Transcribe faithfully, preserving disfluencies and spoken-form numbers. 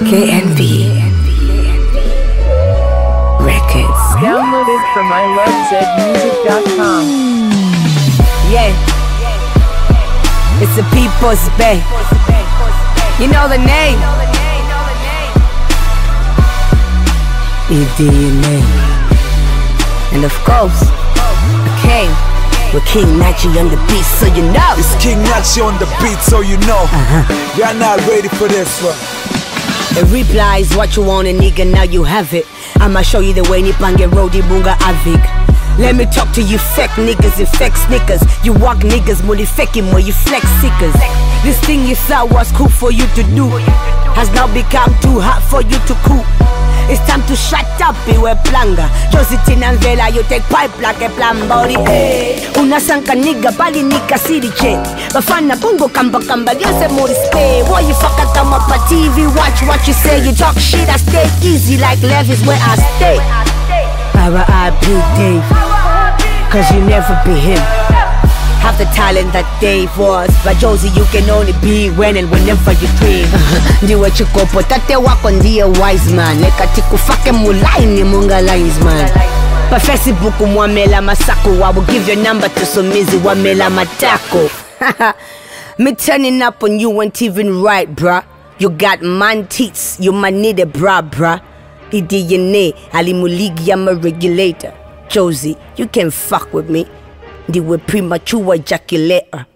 K N B Records. Downloaded from I love zed music dot com. Yeah, it's the People's Bay. You know the name. E D N A. And of course, I came with King Nachi on the beat, so you know. It's King Nachi on the beat, so you know. Uh-huh. You're not ready for this one. The reply is what you want, a nigga, now you have it. I'ma show you the way Nipange Rodi Bunga Avik. Let me talk to you fake niggas and fake snickers. You walk niggas, muli fake him, you flex seekers. This thing you thought was cool for you to do has now become too hot for you to cool. It's time to shut up, iwe planga. Josity Nanvela, you take pipe like a plan body. Hey, unasanka nigga, bali nika city check. Bafana bungo kamba kamba, yose muri stay. Why you fuck at them up a T V, watch what you say. You talk shit, I stay easy like Levis where I stay. R I P Dave, cause you never be him. Have the talent that Dave was, but Josie you can only be when and whenever you dream. Ndiwe chikopo tate wako ndiye wise man. Leka tikufake mulaini munga lines man. Pa Facebook mwamela masako, I will give your number to Somizi wamela matako. Me turning up on you ain't even right, bruh. You got man teats, you man need a bra, bruh. E D N A, alimuligi I'm a regulator. Josie, you can fuck with me. They were premature ejaculator.